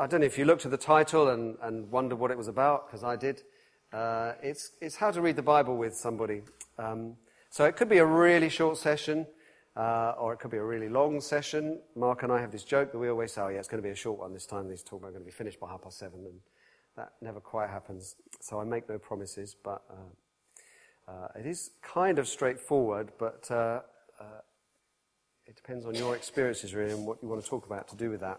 I don't know if you looked at the title and wondered what it was about, because I did. It's how to read the Bible with somebody. So it could be a really short session, or it could be a really long session. Mark and I have this joke that we always say, oh yeah, it's going to be a short one this time. These talk are going to be finished by 7:30, and that never quite happens. So I make no promises, but it is kind of straightforward, but it depends on your experiences really and what you want to talk about to do with that.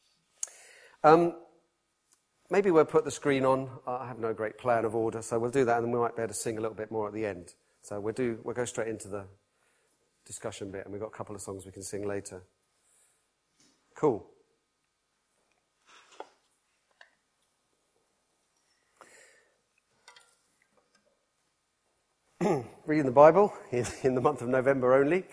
Maybe we'll put the screen on. I have no great plan of order, so we'll do that, and then we might be able to sing a little bit more at the end. So we'll go straight into the discussion bit, and we've got a couple of songs we can sing later. Cool. Reading the Bible in the month of November only.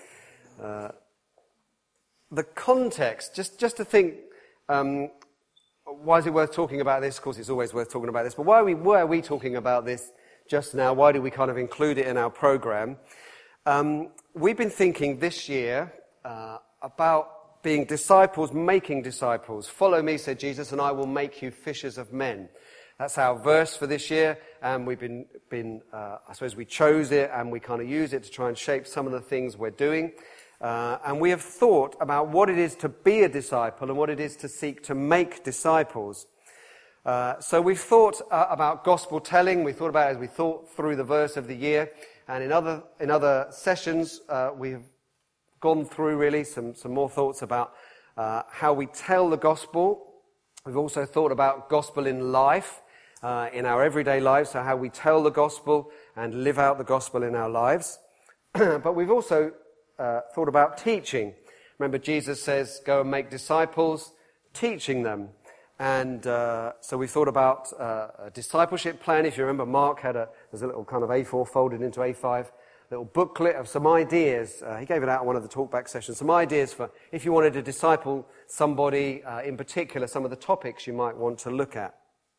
The context, just to think, why is it worth talking about this? Of course, it's always worth talking about this, but why are we talking about this just now? Why do we kind of include it in our program? We've been thinking this year about being disciples, making disciples. Follow me, said Jesus, and I will make you fishers of men. That's our verse for this year, and we've been I suppose we chose it, and we kind of use it to try and shape some of the things we're doing. And we have thought about what it is to be a disciple and what it is to seek to make disciples. So we've thought about gospel telling. We thought about it as we thought through the verse of the year. And in other sessions, we've gone through really some more thoughts about how we tell the gospel. We've also thought about gospel in life, in our everyday lives, so how we tell the gospel and live out the gospel in our lives. But we've also thought about teaching. Remember, Jesus says, go and make disciples, teaching them. And so we thought about a discipleship plan. If you remember, Mark there's a little kind of A4 folded into A5, little booklet of some ideas. He gave it out on one of the talkback sessions. Some ideas for if you wanted to disciple somebody, in particular, some of the topics you might want to look at.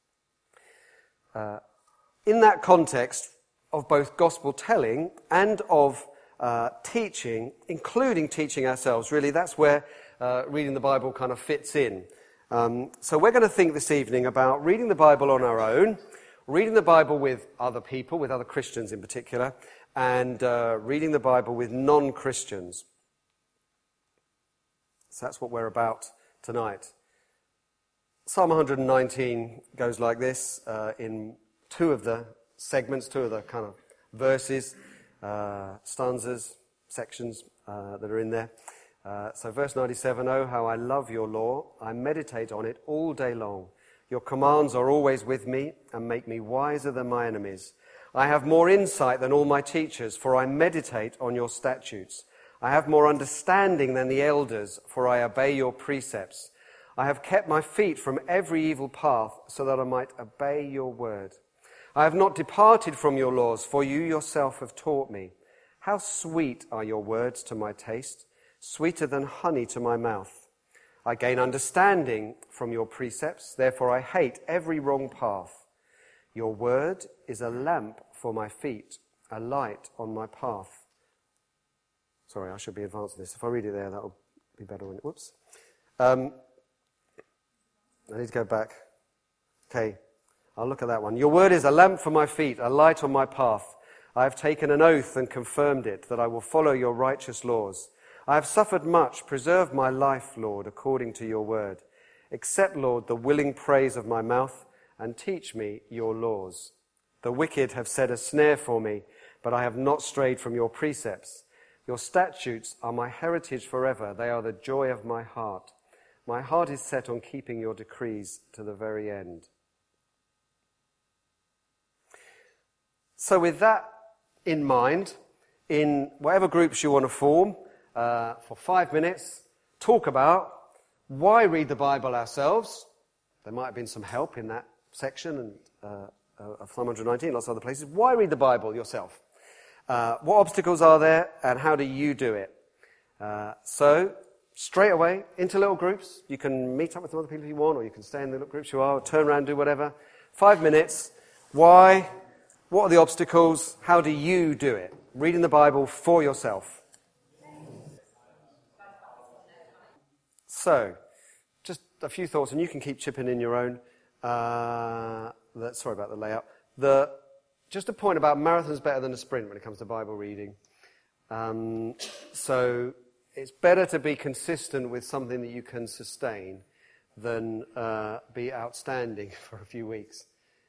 In that context of both gospel telling and of teaching, including teaching ourselves, really, that's where reading the Bible kind of fits in. So we're going to think this evening about reading the Bible on our own, reading the Bible with other people, with other Christians in particular, and reading the Bible with non-Christians. So that's what we're about tonight. Psalm 119 goes like this in two of the segments, two of the kind of verses, stanzas, sections that are in there. So verse 97, oh, how I love your law. I meditate on it all day long. Your commands are always with me and make me wiser than my enemies. I have more insight than all my teachers, for I meditate on your statutes. I have more understanding than the elders, for I obey your precepts. I have kept my feet from every evil path, so that I might obey your word. I have not departed from your laws, for you yourself have taught me. How sweet are your words to my taste, sweeter than honey to my mouth. I gain understanding from your precepts, therefore I hate every wrong path. Your word is a lamp for my feet, a light on my path. Sorry, I should be advancing this. If I read it there, that'll be better. Whoops. I need to go back. Okay, I'll look at that one. Your word is a lamp for my feet, a light on my path. I have taken an oath and confirmed it, that I will follow your righteous laws. I have suffered much. Preserve my life, Lord, according to your word. Accept, Lord, the willing praise of my mouth, and teach me your laws. The wicked have set a snare for me, but I have not strayed from your precepts. Your statutes are my heritage forever. They are the joy of my heart. My heart is set on keeping your decrees to the very end. So with that in mind, in whatever groups you want to form, for 5 minutes, talk about why read the Bible ourselves. There might have been some help in that section and of Psalm 119, lots of other places. Why read the Bible yourself? What obstacles are there, and how do you do it? So, straight away, into little groups. You can meet up with some other people if you want, or you can stay in the little groups you are, or turn around, do whatever. 5 minutes. Why? What are the obstacles? How do you do it? Reading the Bible for yourself. So, just a few thoughts, and you can keep chipping in your own. Sorry about the layout. Just a point about marathon's better than a sprint when it comes to Bible reading. So it's better to be consistent with something that you can sustain than be outstanding for a few weeks.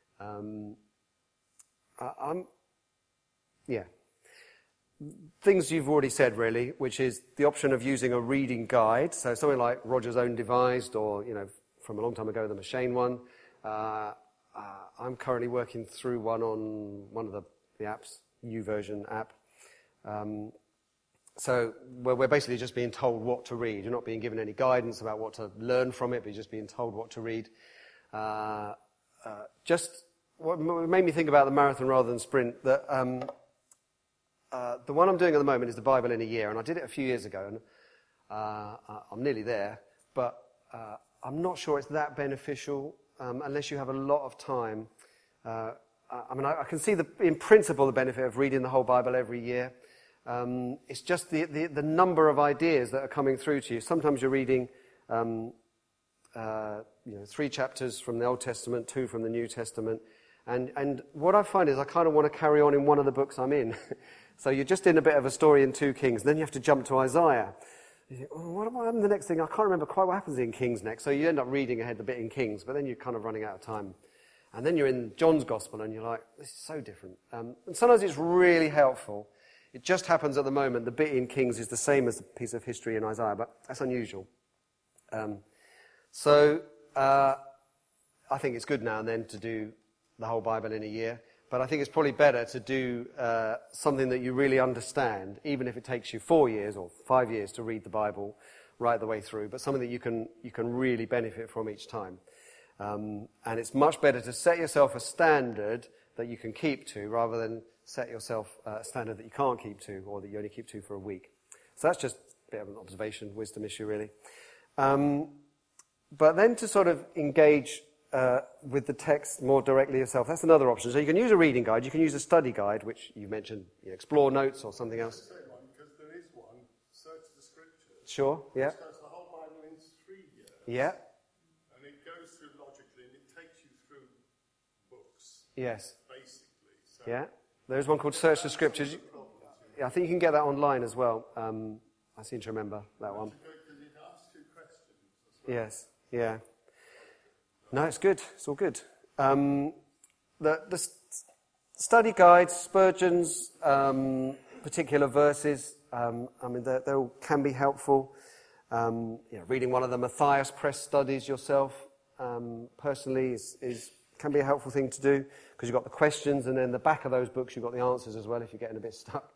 Things you've already said, really, which is the option of using a reading guide. So something like Roger's Own Devised, or, from a long time ago, the Machine one. I'm currently working through one on one of the apps, YouVersion app. So we're basically just being told what to read. You're not being given any guidance about what to learn from it, but you're just being told what to read. Just what made me think about the marathon rather than sprint, that the one I'm doing at the moment is the Bible in a year, and I did it a few years ago, and I'm nearly there, but I'm not sure it's that beneficial unless you have a lot of time. I can see in principle the benefit of reading the whole Bible every year. It's just the number of ideas that are coming through to you. Sometimes you're reading 3 chapters from the Old Testament, 2 from the New Testament, and what I find is I kind of want to carry on in one of the books I'm in. So you're just in a bit of a story in 2 Kings, then you have to jump to Isaiah. You think, what am I having the next thing? I can't remember quite what happens in Kings next. So you end up reading ahead a bit in Kings, but then you're kind of running out of time. And then you're in John's Gospel, and you're like, this is so different. And sometimes it's really helpful. It just happens at the moment the bit in Kings is the same as the piece of history in Isaiah, but that's unusual. So I think it's good now and then to do the whole Bible in a year, but I think it's probably better to do something that you really understand, even if it takes you 4 years or 5 years to read the Bible right the way through, but something that you can really benefit from each time. And it's much better to set yourself a standard that you can keep to rather than set yourself a standard that you can't keep to or that you only keep to for a week. So that's just a bit of an observation, wisdom issue really. But then to sort of engage with the text more directly yourself, that's another option. So you can use a reading guide, you can use a study guide, which you mentioned, Explore Notes or something else. Because there is one, Search the Scriptures. Sure, yeah. Which goes the whole Bible in 3 years. Yeah. And it goes through logically, and it takes you through books. Yes. Basically. So Yeah. There's one called Search the Scriptures. Yeah, I think you can get that online as well. I seem to remember that one. Because it asks you questions. Yes, yeah. No, it's good. It's all good. The study guides, Spurgeon's particular verses, they all can be helpful. Reading one of the Matthias Press studies yourself, personally, can be a helpful thing to do, because you've got the questions, and then the back of those books you've got the answers as well if you're getting a bit stuck.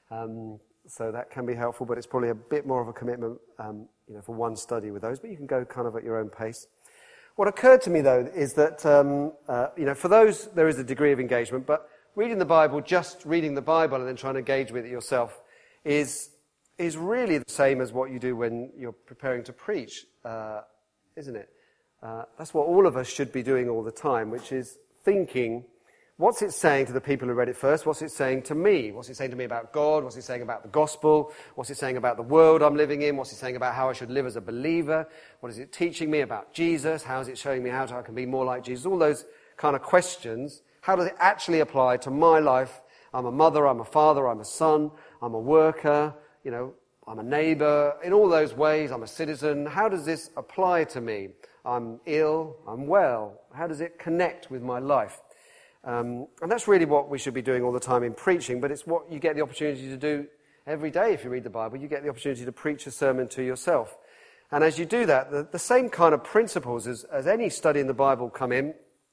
So that can be helpful, but it's probably a bit more of a commitment, for one study with those, but you can go kind of at your own pace. What occurred to me, though, is that, for those, there is a degree of engagement, but reading the Bible, just reading the Bible and then trying to engage with it yourself is really the same as what you do when you're preparing to preach, isn't it? That's what all of us should be doing all the time, which is thinking, what's it saying to the people who read it first? What's it saying to me? What's it saying to me about God? What's it saying about the gospel? What's it saying about the world I'm living in? What's it saying about how I should live as a believer? What is it teaching me about Jesus? How is it showing me how I can be more like Jesus? All those kind of questions. How does it actually apply to my life? I'm a mother, I'm a father, I'm a son, I'm a worker, I'm a neighbor. In all those ways, I'm a citizen. How does this apply to me? I'm ill, I'm well. How does it connect with my life? And that's really what we should be doing all the time in preaching, but it's what you get the opportunity to do every day if you read the Bible. You get the opportunity to preach a sermon to yourself. And as you do that, the same kind of principles as any study in the Bible come in.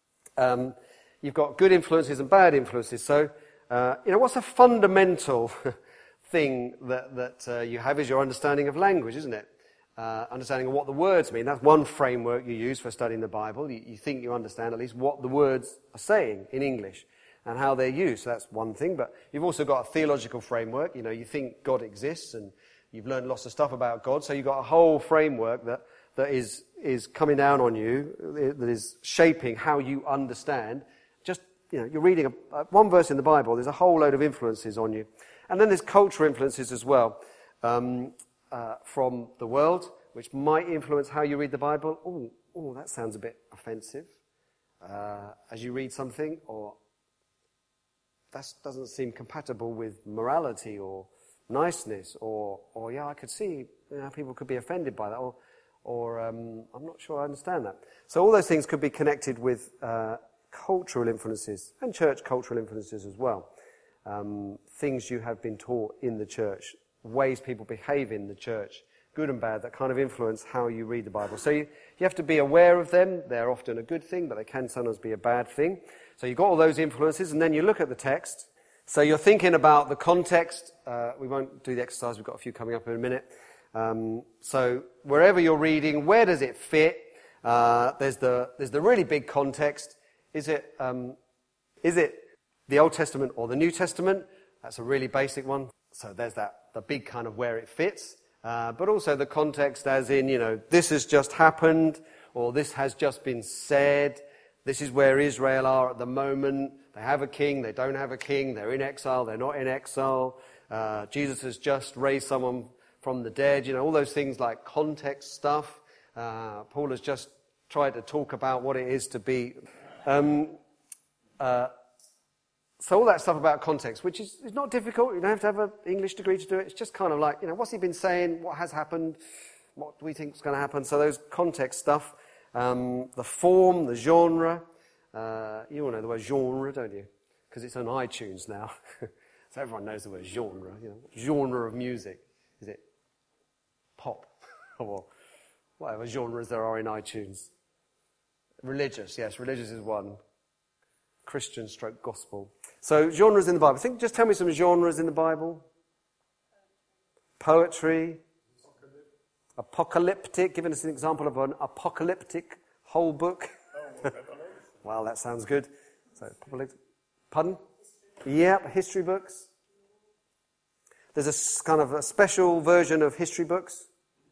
You've got good influences and bad influences. So, what's a fundamental thing that you have is your understanding of language, isn't it? Understanding of what the words mean. That's one framework you use for studying the Bible. You think you understand at least what the words are saying in English and how they're used. So that's one thing. But you've also got a theological framework. You think God exists and you've learned lots of stuff about God. So you've got a whole framework that is coming down on you, that is shaping how you understand. Just, you're reading one verse in the Bible, there's a whole load of influences on you. And then there's cultural influences as well. From the world, which might influence how you read the Bible. oh, that sounds a bit offensive as you read something, or that doesn't seem compatible with morality or niceness, or yeah, I could see how people could be offended by that, or I'm not sure I understand that. So all those things could be connected with cultural influences and church cultural influences as well. Things you have been taught in the church, ways people behave in the church, good and bad, that kind of influence how you read the Bible. So you have to be aware of them. They're often a good thing, but they can sometimes be a bad thing. So you've got all those influences, and then you look at the text. So you're thinking about the context. We won't do the exercise. We've got a few coming up in a minute. So wherever you're reading, where does it fit? There's the really big context. Is it the Old Testament or the New Testament? That's a really basic one. So there's the big kind of where it fits. But also the context as in, this has just happened, or this has just been said. This is where Israel are at the moment. They have a king, they don't have a king, they're in exile, they're not in exile. Jesus has just raised someone from the dead, all those things like context stuff. Paul has just tried to talk about what it is to be. So all that stuff about context, which is not difficult. You don't have to have an English degree to do it. It's just kind of like, what's he been saying? What has happened? What do we think is going to happen? So those context stuff, the form, the genre. You all know the word genre, don't you? Because it's on iTunes now. So everyone knows the word genre. Genre of music. Is it pop? Or whatever genres there are in iTunes. Religious, yes, religious is one. Christian stroke gospel. So genres in the Bible. Just tell me some genres in the Bible. Poetry. Apocalyptic. Giving us an example of an apocalyptic whole book. Wow, that sounds good. So, pardon? Yep, history books. There's a kind of a special version of history books.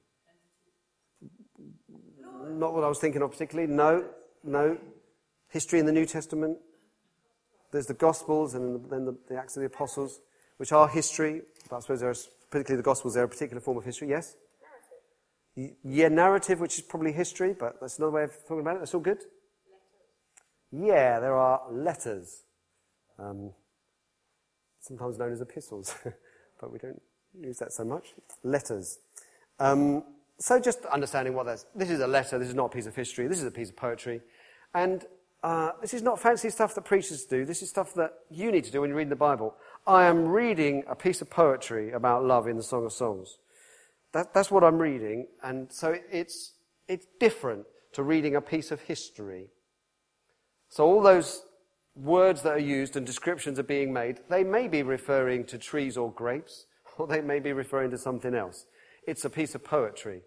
Not what I was thinking of particularly. No. History in the New Testament. There's the Gospels and then the Acts of the Apostles, which are history. But I suppose particularly the Gospels, they're a particular form of history. Yes? Narrative. Yeah, narrative, which is probably history, but that's another way of talking about it. That's all good? Yeah, there are letters. Sometimes known as epistles, but we don't use that so much. Letters. So just understanding this is a letter, this is not a piece of history, this is a piece of poetry. And this is not fancy stuff that preachers do. This is stuff that you need to do when you're reading the Bible. I am reading a piece of poetry about love in the Song of Songs. That's what I'm reading. And so it's different to reading a piece of history. So all those words that are used and descriptions are being made, they may be referring to trees or grapes, or they may be referring to something else. It's a piece of poetry.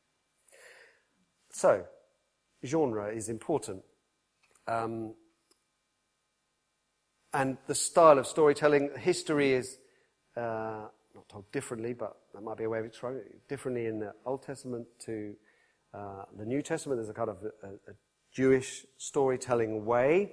So, genre is important. And the style of storytelling, history is not told differently, but that might be a way of explaining it. Differently in the Old Testament to the New Testament. There's a kind of a Jewish storytelling way.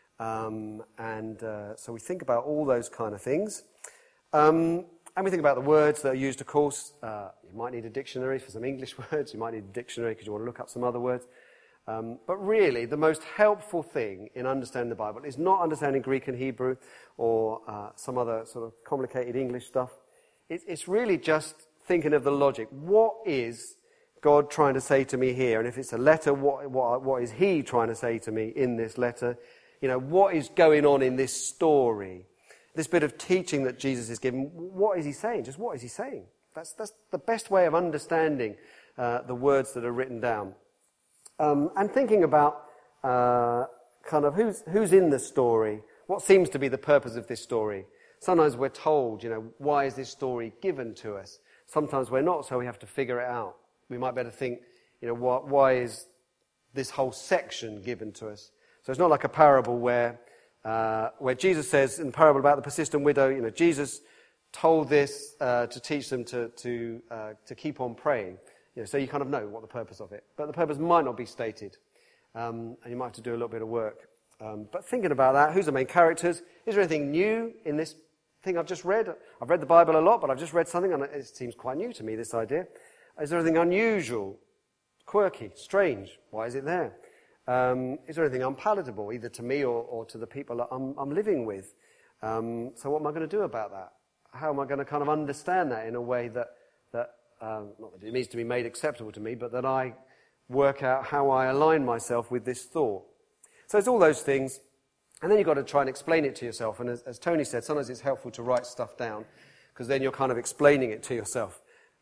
So we think about all those kind of things. And we think about the words that are used, of course. You might need a dictionary for some English words. You might need a dictionary because you want to look up some other words. But really, the most helpful thing in understanding the Bible is not understanding Greek and Hebrew or some other sort of complicated English stuff. It's really just thinking of the logic. What is God trying to say to me here? And if it's a letter, what is He trying to say to me in this letter? What is going on in this story? This bit of teaching that Jesus is giving, what is He saying? Just what is He saying? That's the best way of understanding the words that are written down. And thinking about kind of who's in the story, what seems to be the purpose of this story. Sometimes we're told, why is this story given to us? Sometimes we're not, so we have to figure it out. We might better think, why is this whole section given to us? So it's not like a parable where Jesus says in the parable about the persistent widow, Jesus told this to teach them to keep on praying. So you kind of know what the purpose of it. But the purpose might not be stated. And you might have to do a little bit of work. But thinking about that, who's the main characters? Is there anything new in this thing I've just read? I've read the Bible a lot, but I've just read something and it seems quite new to me, this idea. Is there anything unusual quirky, strange? Why is it there? Is there anything unpalatable, either to me or to the people that I'm living with? So what am I going to do about that? How am I going to kind of understand that in a way that not that it needs to be made acceptable to me, but that I work out how I align myself with this thought? So it's all those things. And then you've got to try and explain it to yourself. And as Tony said, sometimes it's helpful to write stuff down, because then you're kind of explaining it to yourself.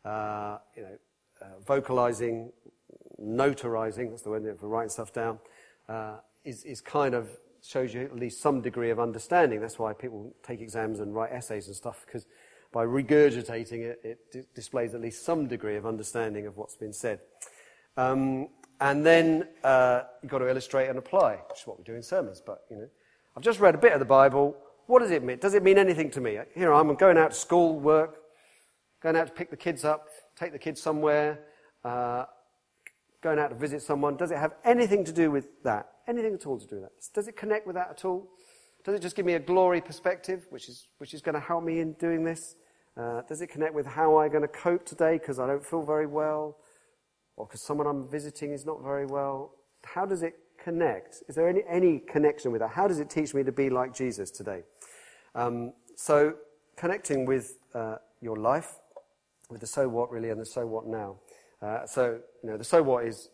Vocalizing, notarizing, that's the word for writing stuff down, is kind of shows you at least some degree of understanding. That's why people take exams and write essays and stuff, because by regurgitating it, it displays at least some degree of understanding of what's been said. And then you've got to illustrate and apply, which is what we do in sermons. But, I've just read a bit of the Bible. What does it mean? Does it mean anything to me? Here I'm going out to school, work, going out to pick the kids up, take the kids somewhere, going out to visit someone. Does it have anything to do with that? Anything at all to do with that? Does it connect with that at all? Does it just give me a glory perspective, which is going to help me in doing this? Does it connect with how I'm going to cope today because I don't feel very well, or because someone I'm visiting is not very well? How does it connect? Is there any connection with that? How does it teach me to be like Jesus today? So connecting with your life, with the so what really and the so what now. The so what is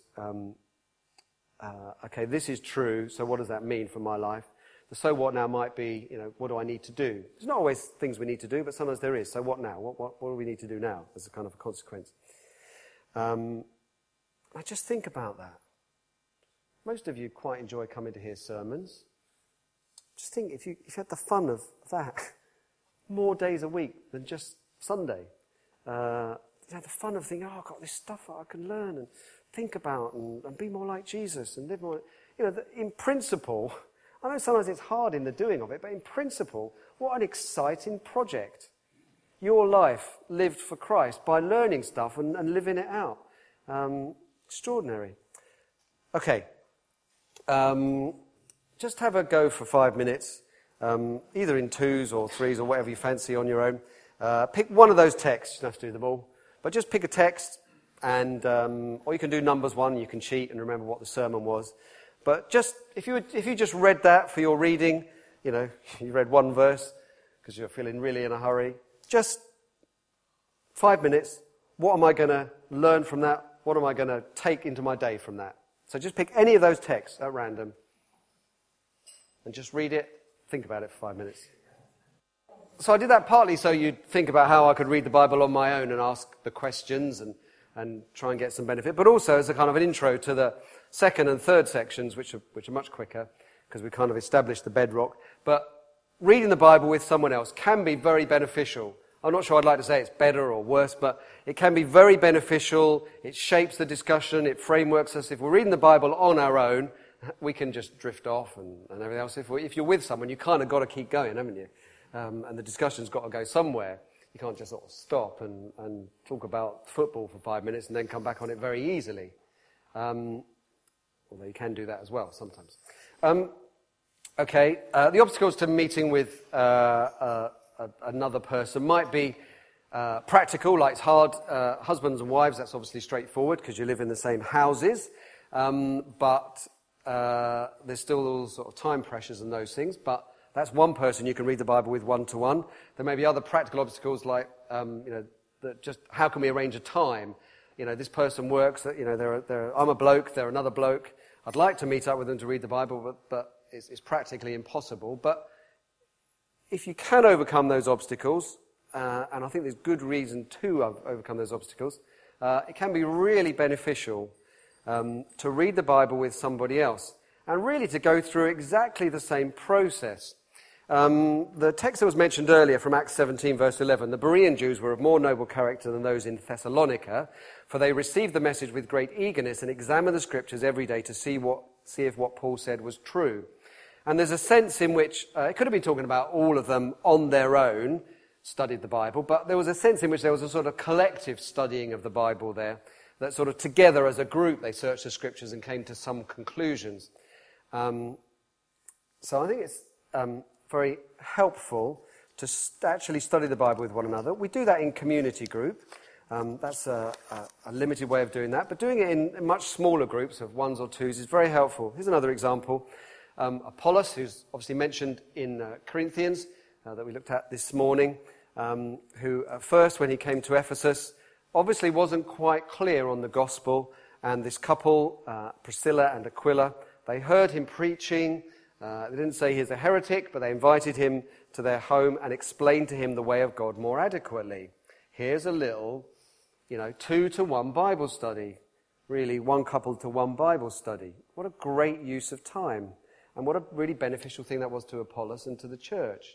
okay, this is true, so what does that mean for my life? The so what now might be, what do I need to do? There's not always things we need to do, but sometimes there is. So what now? What do we need to do now as a kind of a consequence? I just think about that. Most of you quite enjoy coming to hear sermons. Just think, if you had the fun of that, more days a week than just Sunday. The fun of thinking, I've got this stuff that I can learn and think about and be more like Jesus and live more. In principle, I know sometimes it's hard in the doing of it, but in principle, what an exciting project. Your life lived for Christ by learning stuff and living it out. Extraordinary. Okay. Just have a go for 5 minutes, either in 2s or 3s or whatever you fancy on your own. Pick one of those texts. You don't have to do them all. But just pick a text, and or you can do Numbers 1, you can cheat and remember what the sermon was. But just if you just read that for your reading, you read one verse because you're feeling really in a hurry, just 5 minutes. What am I going to learn from that? What am I going to take into my day from that? So just pick any of those texts at random and just read it, think about it for 5 minutes. So I did that partly so you'd think about how I could read the Bible on my own and ask the questions and try and get some benefit, but also as a kind of an intro to the second and third sections, which are much quicker, because we kind of established the bedrock. But reading the Bible with someone else can be very beneficial. I'm not sure I'd like to say it's better or worse, but it can be very beneficial. It shapes the discussion, it frameworks us. If we're reading the Bible on our own, we can just drift off and everything else. If you're with someone, you kind of got to keep going, haven't you? And the discussion's got to go somewhere. You can't just sort of stop and talk about football for 5 minutes and then come back on it very easily. Although you can do that as well sometimes. The obstacles to meeting with another person might be practical, like it's hard. Husbands and wives, that's obviously straightforward because you live in the same houses. But there's still all sort of time pressures and those things. But that's one person you can read the Bible with one-to-one. There may be other practical obstacles like, that just how can we arrange a time? This person works. I'm a bloke. They're another bloke. I'd like to meet up with them to read the Bible, but it's practically impossible. But if you can overcome those obstacles, and I think there's good reason to overcome those obstacles, it can be really beneficial to read the Bible with somebody else, and really to go through exactly the same process. The text that was mentioned earlier from Acts 17, verse 11, the Berean Jews were of more noble character than those in Thessalonica, for they received the message with great eagerness and examined the scriptures every day to see if what Paul said was true. And there's a sense in which, it could have been talking about all of them on their own, studied the Bible, but there was a sense in which there was a sort of collective studying of the Bible there, that sort of together as a group they searched the scriptures and came to some conclusions. So I think it's very helpful to actually study the Bible with one another. We do that in community group. That's a limited way of doing that, but doing it in much smaller groups of ones or twos is very helpful. Here's another example. Apollos, who's obviously mentioned in Corinthians, that we looked at this morning, who at first, when he came to Ephesus, obviously wasn't quite clear on the gospel, and this couple, Priscilla and Aquila, they heard him preaching. They didn't say he's a heretic, but they invited him to their home and explained to him the way of God more adequately. Here's a little, 2-to-1 Bible study. Really, one couple to one Bible study. What a great use of time. And what a really beneficial thing that was to Apollos and to the church.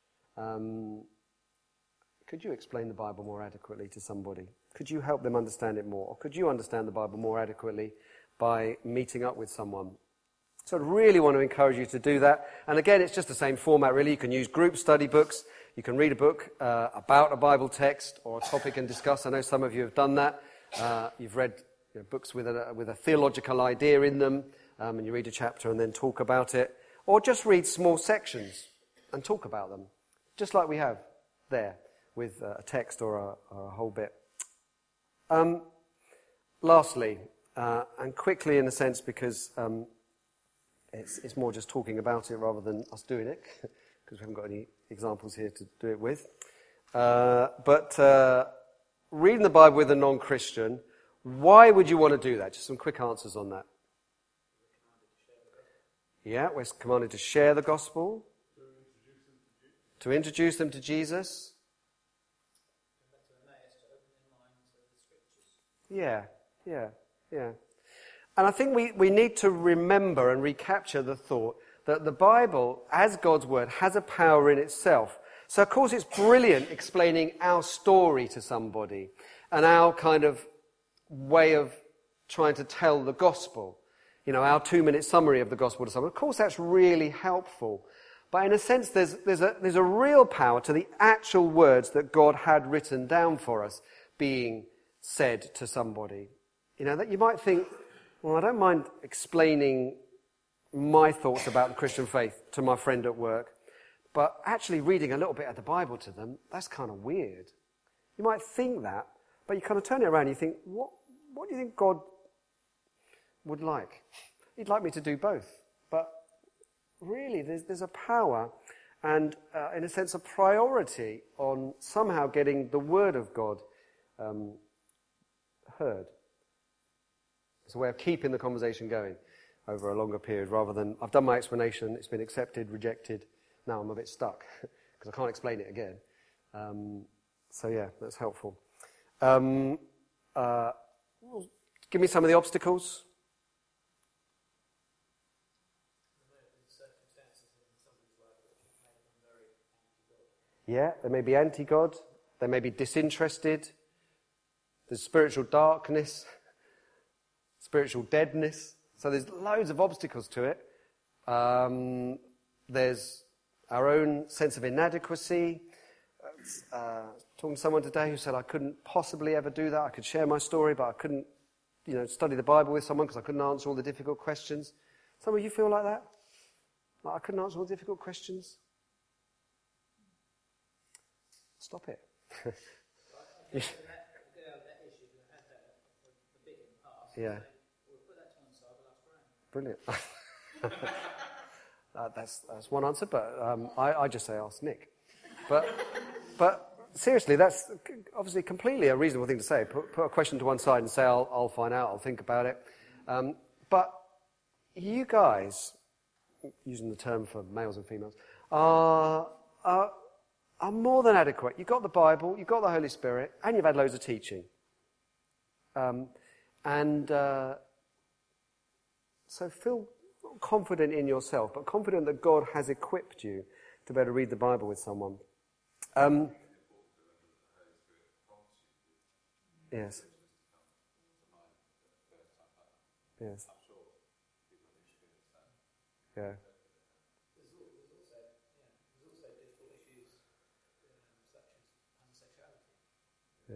Could you explain the Bible more adequately to somebody? Could you help them understand it more? Or could you understand the Bible more adequately by meeting up with someone? So I really want to encourage you to do that. And again, it's just the same format, really. You can use group study books. You can read a book about a Bible text or a topic and discuss. I know some of you have done that. You've read books with a theological idea in them, and you read a chapter and then talk about it. Or just read small sections and talk about them, just like we have there with a text or a whole bit. Lastly, and quickly in a sense, because it's more just talking about it rather than us doing it, because we haven't got any examples here to do it with. But reading the Bible with a non-Christian, why would you want to do that? Just some quick answers on that. Yeah, we're commanded to share the gospel, to introduce them to Jesus. Yeah. And I think we need to remember and recapture the thought that the Bible, as God's word, has a power in itself. So, of course, it's brilliant explaining our story to somebody and our kind of way of trying to tell the gospel. Our 2-minute summary of the gospel to someone. Of course, that's really helpful. But in a sense, there's a real power to the actual words that God had written down for us being said to somebody. That you might think, well, I don't mind explaining my thoughts about the Christian faith to my friend at work, but actually reading a little bit of the Bible to them, that's kind of weird. You might think that, but you kind of turn it around and you think, what do you think God would like? He'd like me to do both. But really, there's a power and, in a sense, a priority on somehow getting the word of God heard. It's a way of keeping the conversation going over a longer period rather than, I've done my explanation, it's been accepted, rejected, now I'm a bit stuck because I can't explain it again. So yeah, that's helpful. Give me some of the obstacles. Yeah, they may be anti-God, they may be disinterested, there's spiritual darkness, spiritual deadness. So there's loads of obstacles to it. There's our own sense of inadequacy. Talking to someone today who said, I couldn't possibly ever do that. I could share my story, but I couldn't, study the Bible with someone because I couldn't answer all the difficult questions. Some of you feel like that? Like I couldn't answer all the difficult questions? Stop it. Yeah. Brilliant. That's one answer, but I just say ask Nick. But seriously, that's obviously completely a reasonable thing to say. Put a question to one side and say, I'll find out, I'll think about it. But you guys, using the term for males and females, are more than adequate. You've got the Bible, you've got the Holy Spirit, and you've had loads of teaching. So feel confident in yourself, but confident that God has equipped you to be able to read the Bible with someone. Yes. Yes. Yeah. Yeah.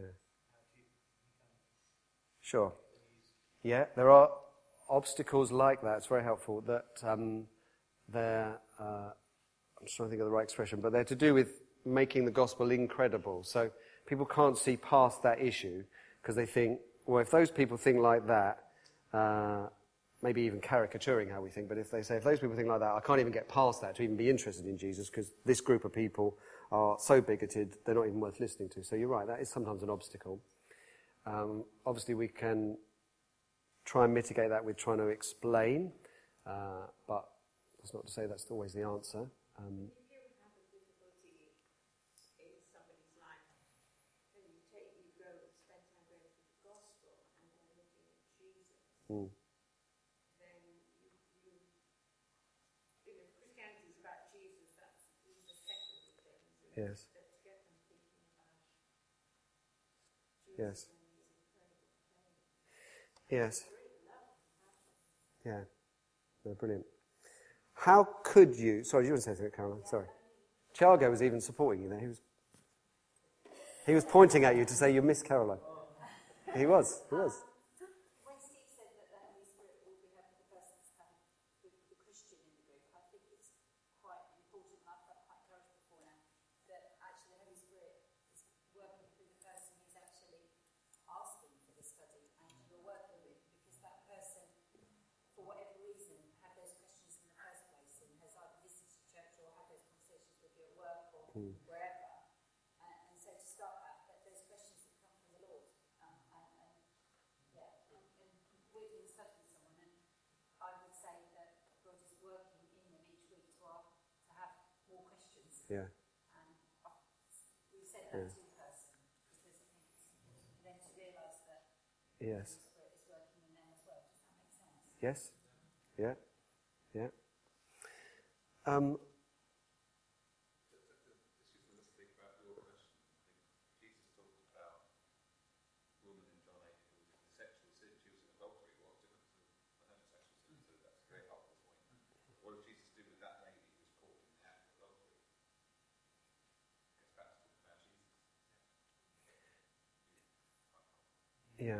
Sure. Yeah, there are obstacles like that. It's very helpful that they're, I'm just trying to think of the right expression, but they're to do with making the gospel incredible. So people can't see past that issue because they think, well, if those people think like that, maybe even caricaturing how we think, but if they say, if those people think like that, I can't even get past that to even be interested in Jesus because this group of people are so bigoted, they're not even worth listening to. So you're right, that is sometimes an obstacle. Obviously, we can try and mitigate that with trying to explain, but that's not to say that's always the answer. If you have a difficulty in somebody's life, and you go and spend time going through the gospel and then looking at Jesus, then Christianity is about Jesus. That's the secondary things. Yes. But to get them thinking about Jesus Yes. and his incredible faith. Yes. Yeah. No, brilliant. How could you... Sorry, you want to say something, Caroline? Sorry. Thiago was even supporting you there. He was pointing at you to say you missed Caroline. He was. When Steve said that the Holy Spirit will be helping the person that's having the Christian in the group, I think it's quite important, and I've felt quite encouraged before now, that actually the Holy Spirit is working through the person who's actually asking for the study and you're working with, because that person, for whatever reason, had those questions in the first place and has either visited church or had those conversations with you at work or wherever. And so to start that those questions that come from the Lord. And we're doing study with someone, and I would say that God is working in them each week to have more questions. Yeah. And we've said that to the person, because I think it's important for them to realise that Yes. the Spirit is working in them as well. Does that make sense? Yes. Yeah. Yeah. Yeah.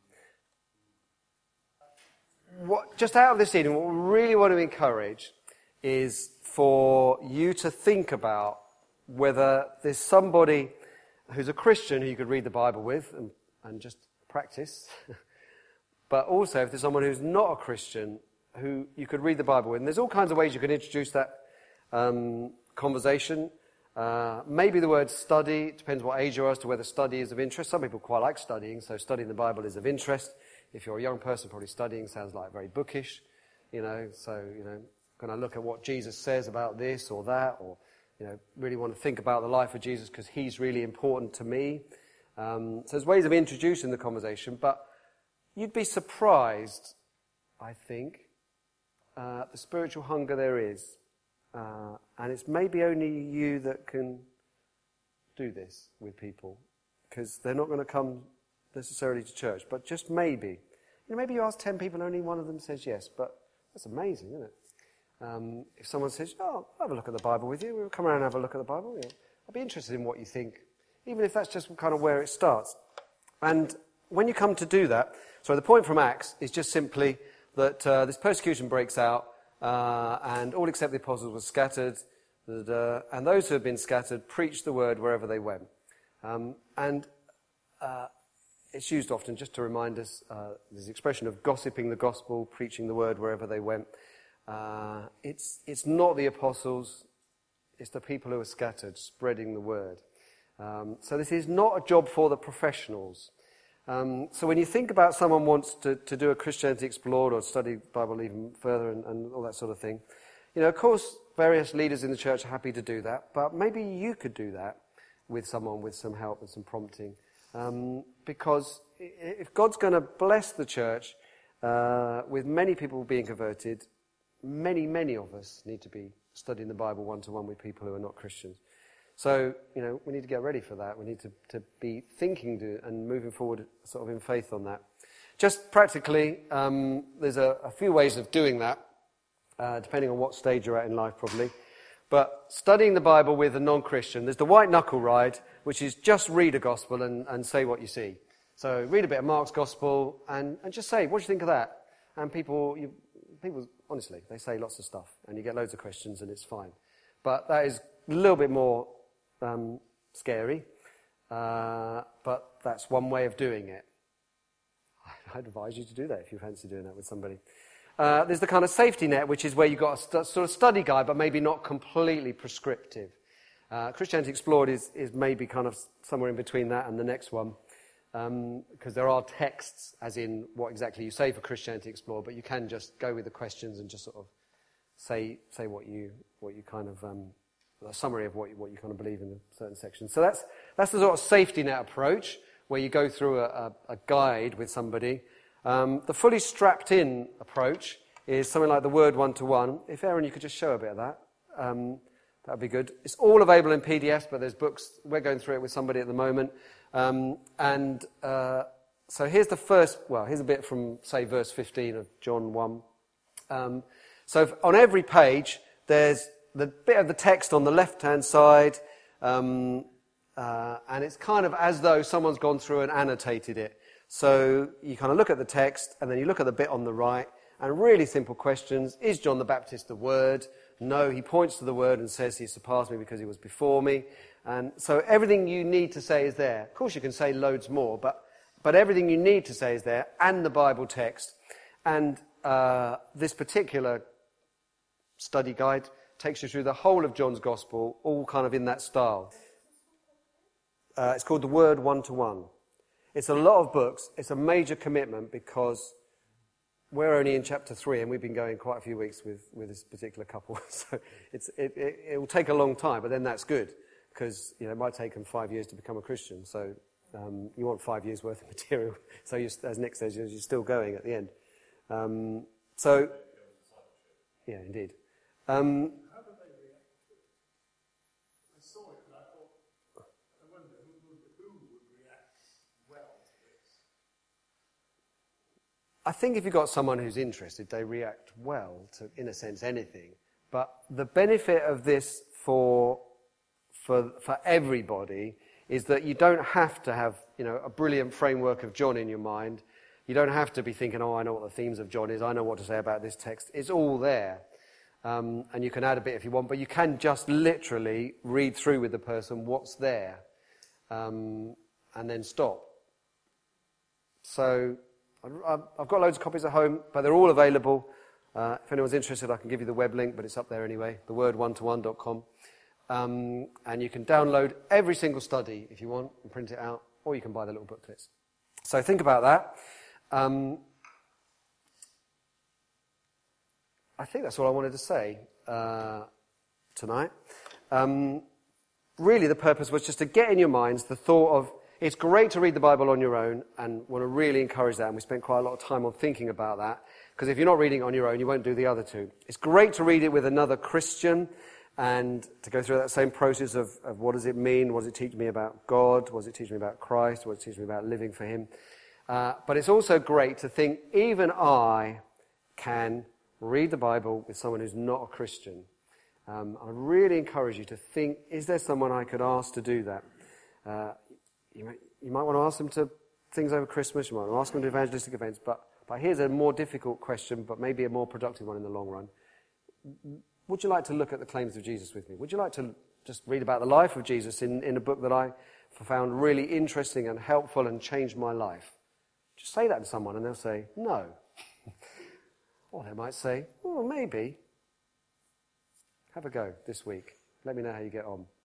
Just out of this evening, what we really want to encourage is for you to think about whether there's somebody who's a Christian who you could read the Bible with and just practice, but also if there's someone who's not a Christian who you could read the Bible with. And there's all kinds of ways you can introduce that conversation. Maybe the word study, it depends what age you are as to whether study is of interest. Some people quite like studying, so studying the Bible is of interest. If you're a young person, probably studying sounds like very bookish, so, can I look at what Jesus says about this or that, or, really want to think about the life of Jesus because he's really important to me. So there's ways of introducing the conversation, but you'd be surprised, I think, the spiritual hunger there is. And it's maybe only you that can do this with people, because they're not going to come necessarily to church, but just maybe. Maybe you ask 10 people and only one of them says yes, but that's amazing, isn't it? If someone says, I'll have a look at the Bible with you, we'll come around and have a look at the Bible, I'd be interested in what you think, even if that's just kind of where it starts. And when you come to do that, so the point from Acts is just simply that this persecution breaks out, and all except the apostles were scattered, and those who had been scattered preached the word wherever they went. It's used often just to remind us, there's the expression of gossiping the gospel, preaching the word wherever they went. It's not the apostles, it's the people who are scattered, spreading the word. So this is not a job for the professionals. So when you think about someone wants to do a Christianity Explored or study the Bible even further and all that sort of thing, of course, various leaders in the church are happy to do that, but maybe you could do that with someone with some help and some prompting. Because if God's going to bless the church with many people being converted, many, many of us need to be studying the Bible one-to-one with people who are not Christians. So, we need to get ready for that. We need to be thinking and moving forward sort of in faith on that. Just practically, there's a few ways of doing that, depending on what stage you're at in life probably. But studying the Bible with a non-Christian, there's the white knuckle ride, which is just read a gospel and say what you see. So read a bit of Mark's gospel and just say, what do you think of that? And people, honestly, they say lots of stuff and you get loads of questions and it's fine. But that is a little bit more scary. but that's one way of doing it. I'd advise you to do that if you fancy doing that with somebody. There's the kind of safety net, which is where you've got a sort of study guide, but maybe not completely prescriptive. Christianity Explored is maybe kind of somewhere in between that and the next one, because there are texts, as in what exactly you say for Christianity Explored, but you can just go with the questions and just sort of say what you kind of a summary of what you kind of believe in a certain section. So that's the sort of safety net approach, where you go through a guide with somebody. The fully strapped in approach is something like the Word 1-to-1. If Aaron, you could just show a bit of that. That would be good. It's all available in PDFs, but there's books. We're going through it with somebody at the moment. So here's the first, here's a bit from, say, verse 15 of John 1. So on every page, there's the bit of the text on the left-hand side, and it's kind of as though someone's gone through and annotated it. So you kind of look at the text, and then you look at the bit on the right, and really simple questions. Is John the Baptist the Word? No, he points to the Word and says he surpassed me because he was before me. And so everything you need to say is there. Of course, you can say loads more, but everything you need to say is there, and the Bible text. And this particular study guide takes you through the whole of John's Gospel, all kind of in that style. It's called the Word 1-to-1. It's a lot of books. It's a major commitment because we're only in chapter 3 and we've been going quite a few weeks with this particular couple. So it will take a long time, but then that's good because it might take them 5 years to become a Christian. So you want 5 years worth of material. So as Nick says, you're still going at the end. Yeah, indeed. How do they react to it? I saw it and I thought, I wonder who would react well to this. I think if you've got someone who's interested, they react well to, in a sense, anything. But the benefit of this for everybody is that you don't have to have, a brilliant framework of John in your mind. You don't have to be thinking, I know what the themes of John is. I know what to say about this text. It's all there. And you can add a bit if you want, but you can just literally read through with the person what's there, and then stop. So I've got loads of copies at home, but they're all available. If anyone's interested, I can give you the web link, but it's up there anyway, theword1to1.com. And you can download every single study if you want and print it out, or you can buy the little booklets. So think about that. I think that's all I wanted to say tonight. Really, the purpose was just to get in your minds the thought of, it's great to read the Bible on your own, and want to really encourage that, and we spent quite a lot of time on thinking about that, because if you're not reading it on your own, you won't do the other two. It's great to read it with another Christian, and to go through that same process of what does it mean, what does it teach me about God, what does it teach me about Christ, what does it teach me about living for Him. But it's also great to think, even I can read the Bible with someone who's not a Christian. I really encourage you to think, is there someone I could ask to do that? You might want to ask them to things over Christmas, you might want to ask them to evangelistic events, but here's a more difficult question, but maybe a more productive one in the long run. Would you like to look at the claims of Jesus with me? Would you like to just read about the life of Jesus in a book that I found really interesting and helpful and changed my life? Just say that to someone and they'll say, no. Or they might say, maybe. Have a go this week. Let me know how you get on.